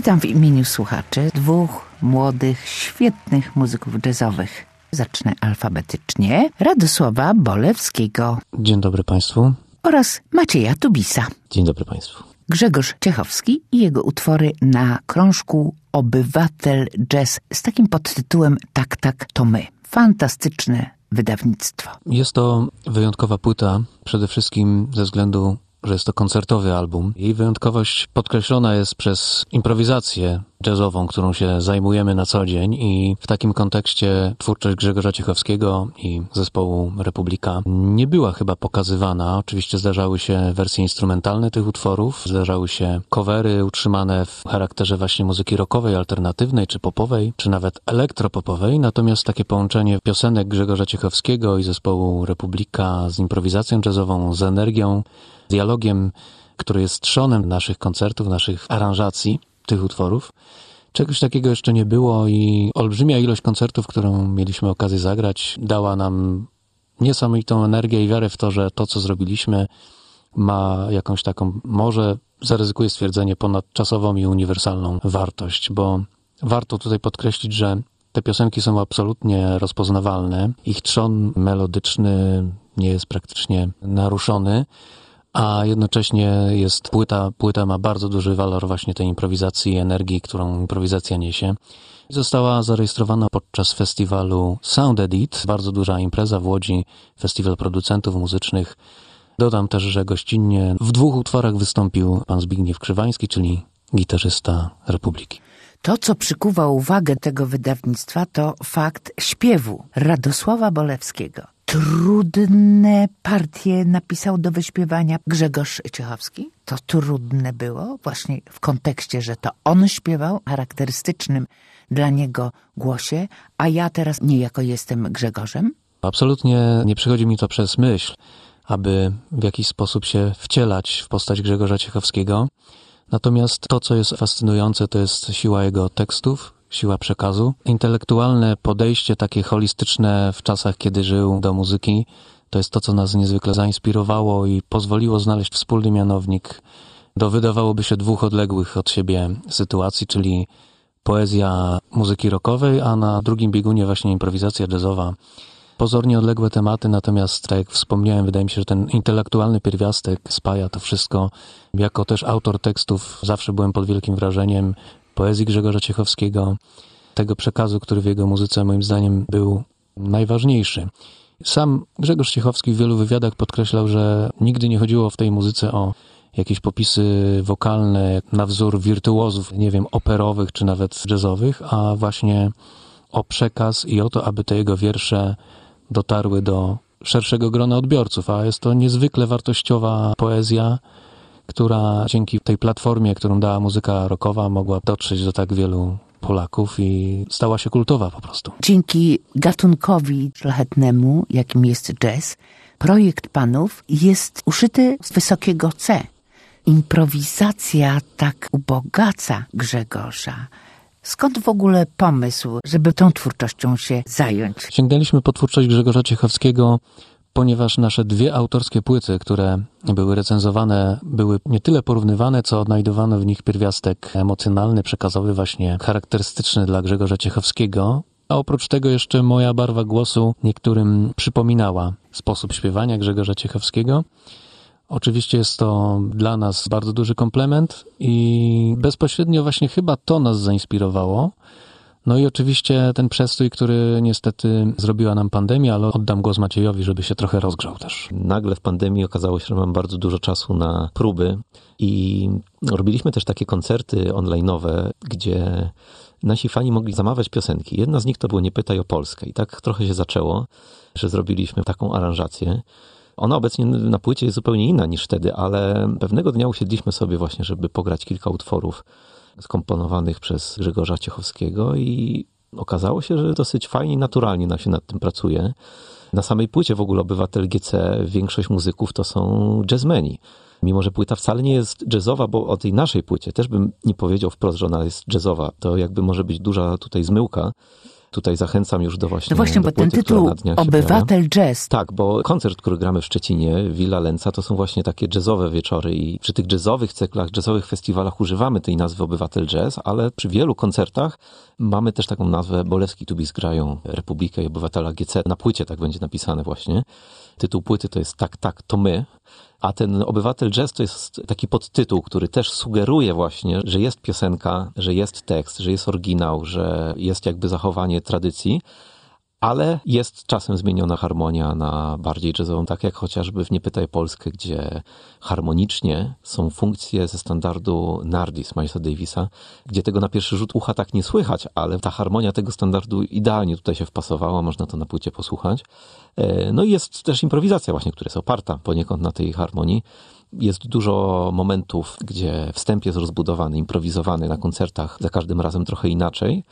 Witam w imieniu słuchaczy dwóch młodych, świetnych muzyków jazzowych. Zacznę alfabetycznie. Radosława Bolewskiego. Dzień dobry Państwu. Oraz Macieja Tubisa. Dzień dobry Państwu. Grzegorz Ciechowski i jego utwory na krążku Obywatel Jazz z takim podtytułem Tak, tak, to my. Fantastyczne wydawnictwo. Jest to wyjątkowa płyta, przede wszystkim ze względu, że jest to koncertowy album. Jej wyjątkowość podkreślona jest przez improwizację jazzową, którą się zajmujemy na co dzień i w takim kontekście twórczość Grzegorza Ciechowskiego i zespołu Republika nie była chyba pokazywana. Oczywiście zdarzały się wersje instrumentalne tych utworów, zdarzały się covery utrzymane w charakterze właśnie muzyki rockowej, alternatywnej, czy popowej, czy nawet elektropopowej, natomiast takie połączenie piosenek Grzegorza Ciechowskiego i zespołu Republika z improwizacją jazzową, z energią, dialogiem, który jest trzonem naszych koncertów, naszych aranżacji tych utworów. Czegoś takiego jeszcze nie było i olbrzymia ilość koncertów, którą mieliśmy okazję zagrać, dała nam niesamowitą energię i wiarę w to, że to, co zrobiliśmy, ma jakąś taką, może zaryzykuję stwierdzenie, ponadczasową i uniwersalną wartość, bo warto tutaj podkreślić, że te piosenki są absolutnie rozpoznawalne. Ich trzon melodyczny nie jest praktycznie naruszony, a jednocześnie jest płyta ma bardzo duży walor właśnie tej improwizacji i energii, którą improwizacja niesie. Została zarejestrowana podczas festiwalu Sound Edit, bardzo duża impreza w Łodzi, festiwal producentów muzycznych. Dodam też, że gościnnie w 2 utworach wystąpił pan Zbigniew Krzywański, czyli gitarzysta Republiki. To, co przykuwa uwagę tego wydawnictwa, to fakt śpiewu Radosława Bolewskiego. Trudne partie napisał do wyśpiewania Grzegorz Ciechowski. To trudne było właśnie w kontekście, że to on śpiewał charakterystycznym dla niego głosie, a ja teraz niejako jestem Grzegorzem. Absolutnie nie przychodzi mi to przez myśl, aby w jakiś sposób się wcielać w postać Grzegorza Ciechowskiego. Natomiast to, co jest fascynujące, to jest siła jego tekstów, siła przekazu. Intelektualne podejście, takie holistyczne w czasach, kiedy żył, do muzyki, to jest to, co nas niezwykle zainspirowało i pozwoliło znaleźć wspólny mianownik do, wydawałoby się, 2 odległych od siebie sytuacji, czyli poezja muzyki rockowej, a na drugim biegunie właśnie improwizacja jazzowa. Pozornie odległe tematy, natomiast tak jak wspomniałem, wydaje mi się, że ten intelektualny pierwiastek spaja to wszystko. Jako też autor tekstów zawsze byłem pod wielkim wrażeniem poezji Grzegorza Ciechowskiego, tego przekazu, który w jego muzyce moim zdaniem był najważniejszy. Sam Grzegorz Ciechowski w wielu wywiadach podkreślał, że nigdy nie chodziło w tej muzyce o jakieś popisy wokalne na wzór wirtuozów, nie wiem, operowych czy nawet jazzowych, a właśnie o przekaz i o to, aby te jego wiersze dotarły do szerszego grona odbiorców, a jest to niezwykle wartościowa poezja, która dzięki tej platformie, którą dała muzyka rockowa, mogła dotrzeć do tak wielu Polaków i stała się kultowa po prostu. Dzięki gatunkowi szlachetnemu, jakim jest jazz, projekt panów jest uszyty z wysokiego C. Improwizacja tak ubogaca Grzegorza. Skąd w ogóle pomysł, żeby tą twórczością się zająć? Sięgnęliśmy po twórczość Grzegorza Ciechowskiego, ponieważ nasze 2 autorskie płyty, które były recenzowane, były nie tyle porównywane, co odnajdowano w nich pierwiastek emocjonalny, przekazowy, właśnie charakterystyczny dla Grzegorza Ciechowskiego. A oprócz tego jeszcze moja barwa głosu niektórym przypominała sposób śpiewania Grzegorza Ciechowskiego. Oczywiście jest to dla nas bardzo duży komplement i bezpośrednio właśnie chyba to nas zainspirowało. No i oczywiście ten przestój, który niestety zrobiła nam pandemia, ale oddam głos Maciejowi, żeby się trochę rozgrzał też. Nagle w pandemii okazało się, że mam bardzo dużo czasu na próby i robiliśmy też takie koncerty online'owe, gdzie nasi fani mogli zamawiać piosenki. Jedna z nich to było Nie pytaj o Polskę i tak trochę się zaczęło, że zrobiliśmy taką aranżację. Ona obecnie na płycie jest zupełnie inna niż wtedy, ale pewnego dnia usiedliśmy sobie właśnie, żeby pograć kilka utworów skomponowanych przez Grzegorza Ciechowskiego i okazało się, że dosyć fajnie i naturalnie nam się nad tym pracuje. Na samej płycie w ogóle Obywatel GC większość muzyków to są jazzmeni. Mimo że płyta wcale nie jest jazzowa, bo o tej naszej płycie też bym nie powiedział wprost, że ona jest jazzowa. To jakby może być duża tutaj zmyłka. Tutaj zachęcam już do właśnie... No właśnie, do bo ten płyty, która tytuł na dniach się Obywatel pojawia. Jazz. Tak, bo koncert, który gramy w Szczecinie, Villa Lenca, to są właśnie takie jazzowe wieczory i przy tych jazzowych cyklach, jazzowych festiwalach używamy tej nazwy Obywatel Jazz, ale przy wielu koncertach mamy też taką nazwę Bolewski Tubis grają Republikę i Obywatela GC. Na płycie tak będzie napisane właśnie. Tytuł płyty to jest Tak, to my. A ten Obywatel Jazz to jest taki podtytuł, który też sugeruje właśnie, że jest piosenka, że jest tekst, że jest oryginał, że jest jakby zachowanie tradycji, ale jest czasem zmieniona harmonia na bardziej jazzową, tak jak chociażby w Nie pytaj Polskę, gdzie harmonicznie są funkcje ze standardu Nardis Milesa Davisa, gdzie tego na pierwszy rzut ucha tak nie słychać, ale ta harmonia tego standardu idealnie tutaj się wpasowała, można to na płycie posłuchać. No i jest też improwizacja właśnie, która jest oparta poniekąd na tej harmonii. Jest dużo momentów, gdzie wstęp jest rozbudowany, improwizowany na koncertach, za każdym razem trochę inaczej.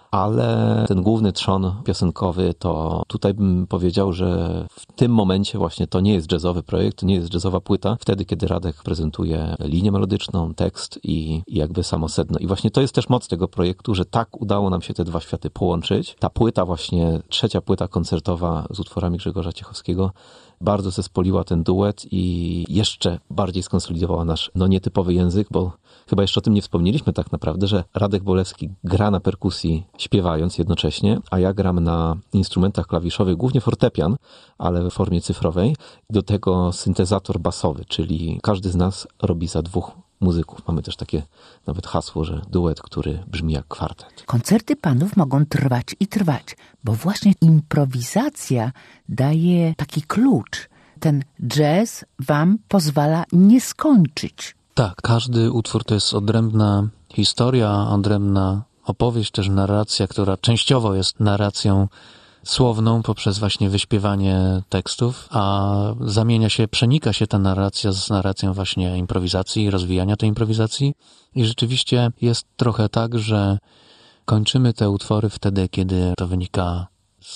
Ale ten główny trzon piosenkowy, to tutaj bym powiedział, że w tym momencie właśnie to nie jest jazzowy projekt, to nie jest jazzowa płyta. Wtedy, kiedy Radek prezentuje linię melodyczną, tekst i jakby samo sedno. I właśnie to jest też moc tego projektu, że tak udało nam się te dwa światy połączyć. Ta płyta właśnie, trzecia płyta koncertowa z utworami Grzegorza Ciechowskiego, bardzo zespoliła ten duet i jeszcze bardziej skonsolidowała nasz nietypowy język, bo chyba jeszcze o tym nie wspomnieliśmy tak naprawdę, że Radek Bolewski gra na perkusji śpiewając jednocześnie, a ja gram na instrumentach klawiszowych, głównie fortepian, ale w formie cyfrowej. Do tego syntezator basowy, czyli każdy z nas robi za dwóch muzyków. Mamy też takie nawet hasło, że duet, który brzmi jak kwartet. Koncerty panów mogą trwać i trwać, bo właśnie improwizacja daje taki klucz. Ten jazz wam pozwala nie skończyć. Tak, każdy utwór to jest odrębna historia, odrębna opowieść, też narracja, która częściowo jest narracją słowną poprzez właśnie wyśpiewanie tekstów, a przenika się ta narracja z narracją właśnie improwizacji i rozwijania tej improwizacji. I rzeczywiście jest trochę tak, że kończymy te utwory wtedy, kiedy to wynika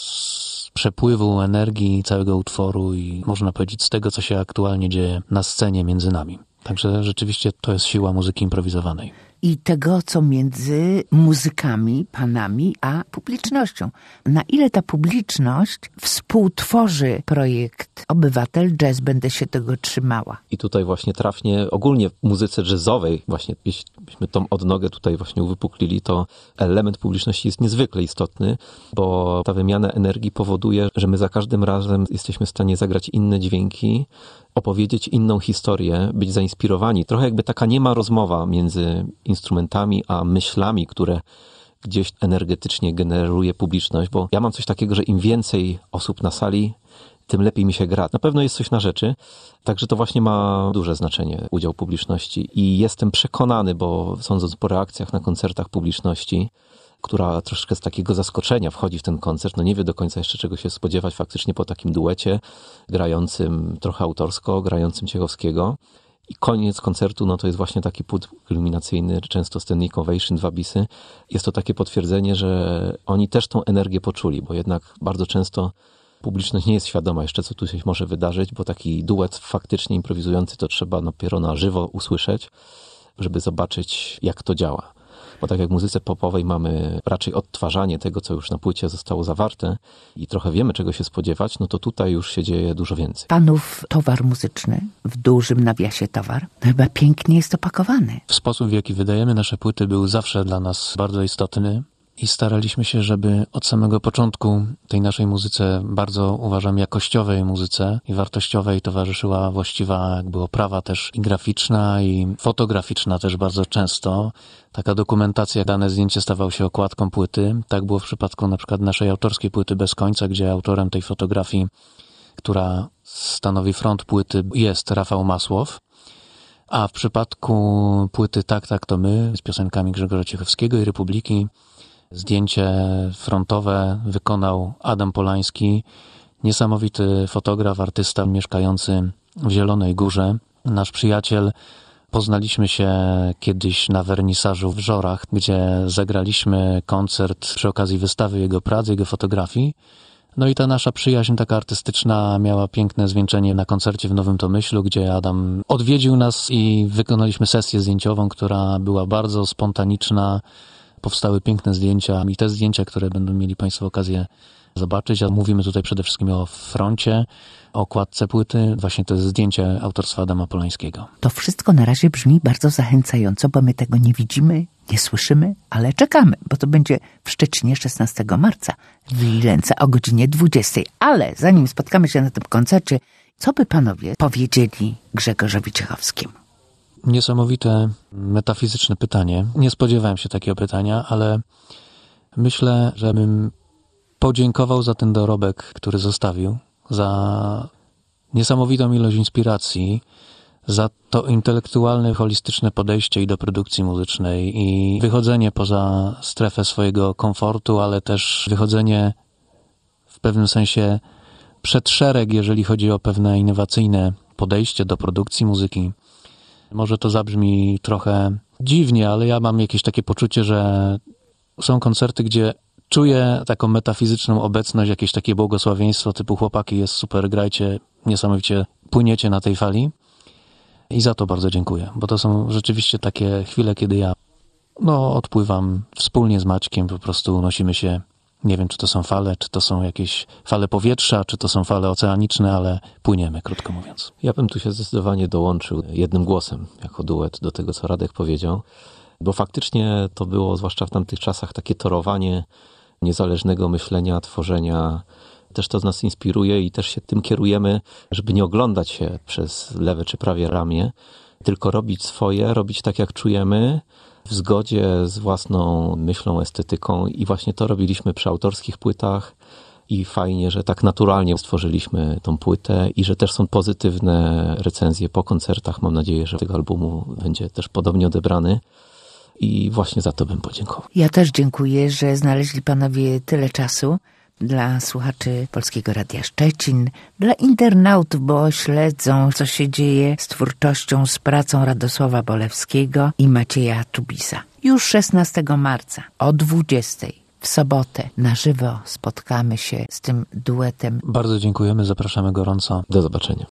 z przepływu energii całego utworu i można powiedzieć z tego, co się aktualnie dzieje na scenie między nami. Także rzeczywiście to jest siła muzyki improwizowanej. I tego, co między muzykami, panami, a publicznością. Na ile ta publiczność współtworzy projekt Obywatel Jazz, będę się tego trzymała. I tutaj właśnie trafnie, ogólnie w muzyce jazzowej, właśnie jeśliśmy tą odnogę tutaj właśnie uwypuklili, to element publiczności jest niezwykle istotny, bo ta wymiana energii powoduje, że my za każdym razem jesteśmy w stanie zagrać inne dźwięki, opowiedzieć inną historię, być zainspirowani. Trochę jakby taka niema rozmowa między instrumentami a myślami, które gdzieś energetycznie generuje publiczność, bo ja mam coś takiego, że im więcej osób na sali, tym lepiej mi się gra. Na pewno jest coś na rzeczy, także to właśnie ma duże znaczenie, udział publiczności i jestem przekonany, bo sądząc po reakcjach na koncertach publiczności, która troszkę z takiego zaskoczenia wchodzi w ten koncert, nie wie do końca jeszcze czego się spodziewać faktycznie po takim duecie, grającym trochę autorsko, grającym Ciechowskiego. I koniec koncertu, to jest właśnie taki płód kulminacyjny, często standing ovation, 2 bisy. Jest to takie potwierdzenie, że oni też tą energię poczuli, bo jednak bardzo często publiczność nie jest świadoma jeszcze, co tu się może wydarzyć, bo taki duet faktycznie improwizujący to trzeba dopiero na żywo usłyszeć, żeby zobaczyć, jak to działa. Bo tak jak w muzyce popowej mamy raczej odtwarzanie tego, co już na płycie zostało zawarte i trochę wiemy, czego się spodziewać, to tutaj już się dzieje dużo więcej. Panów towar muzyczny, w dużym nawiasie towar, chyba pięknie jest opakowany. W sposób, w jaki wydajemy nasze płyty, był zawsze dla nas bardzo istotny i staraliśmy się, żeby od samego początku tej naszej muzyce, bardzo uważam jakościowej muzyce i wartościowej, towarzyszyła właściwa jakby oprawa też i graficzna, i fotograficzna też bardzo często. Taka dokumentacja, dane zdjęcie stawało się okładką płyty. Tak było w przypadku na przykład naszej autorskiej płyty Bez końca, gdzie autorem tej fotografii, która stanowi front płyty, jest Rafał Masłow. A w przypadku płyty Tak, to my, z piosenkami Grzegorza Ciechowskiego i Republiki, zdjęcie frontowe wykonał Adam Polański, niesamowity fotograf, artysta mieszkający w Zielonej Górze. Nasz przyjaciel, poznaliśmy się kiedyś na wernisażu w Żorach, gdzie zagraliśmy koncert przy okazji wystawy jego prac, jego fotografii. I ta nasza przyjaźń taka artystyczna miała piękne zwieńczenie na koncercie w Nowym Tomyślu, gdzie Adam odwiedził nas i wykonaliśmy sesję zdjęciową, która była bardzo spontaniczna, powstały piękne zdjęcia i te zdjęcia, które będą mieli Państwo okazję zobaczyć, a mówimy tutaj przede wszystkim o froncie, o okładce płyty, właśnie to jest zdjęcie autorstwa Adama Polańskiego. To wszystko na razie brzmi bardzo zachęcająco, bo my tego nie widzimy, nie słyszymy, ale czekamy, bo to będzie w Szczecinie 16 marca w Lilence o godzinie 20. Ale zanim spotkamy się na tym koncercie, co by panowie powiedzieli Grzegorzowi Ciechowskiemu? Niesamowite, metafizyczne pytanie. Nie spodziewałem się takiego pytania, ale myślę, że bym podziękował za ten dorobek, który zostawił, za niesamowitą ilość inspiracji, za to intelektualne, holistyczne podejście i do produkcji muzycznej i wychodzenie poza strefę swojego komfortu, ale też wychodzenie w pewnym sensie przed szereg, jeżeli chodzi o pewne innowacyjne podejście do produkcji muzyki. Może to zabrzmi trochę dziwnie, ale ja mam jakieś takie poczucie, że są koncerty, gdzie czuję taką metafizyczną obecność, jakieś takie błogosławieństwo typu chłopaki, jest super, grajcie, niesamowicie płyniecie na tej fali. I za to bardzo dziękuję, bo to są rzeczywiście takie chwile, kiedy ja odpływam wspólnie z Maćkiem, po prostu unosimy się, nie wiem, czy to są fale, czy to są jakieś fale powietrza, czy to są fale oceaniczne, ale płyniemy, krótko mówiąc. Ja bym tu się zdecydowanie dołączył jednym głosem, jako duet do tego, co Radek powiedział, bo faktycznie to było, zwłaszcza w tamtych czasach, takie torowanie niezależnego myślenia, tworzenia. Też to nas inspiruje i też się tym kierujemy, żeby nie oglądać się przez lewe czy prawie ramię, tylko robić swoje, robić tak, jak czujemy, w zgodzie z własną myślą, estetyką i właśnie to robiliśmy przy autorskich płytach i fajnie, że tak naturalnie stworzyliśmy tą płytę i że też są pozytywne recenzje po koncertach. Mam nadzieję, że tego albumu będzie też podobnie odebrany. I właśnie za to bym podziękował. Ja też dziękuję, że znaleźli panowie tyle czasu dla słuchaczy Polskiego Radia Szczecin, dla internautów, bo śledzą, co się dzieje z twórczością, z pracą Radosława Bolewskiego i Macieja Tubisa. Już 16 marca o 20 w sobotę na żywo spotkamy się z tym duetem. Bardzo dziękujemy, zapraszamy gorąco. Do zobaczenia.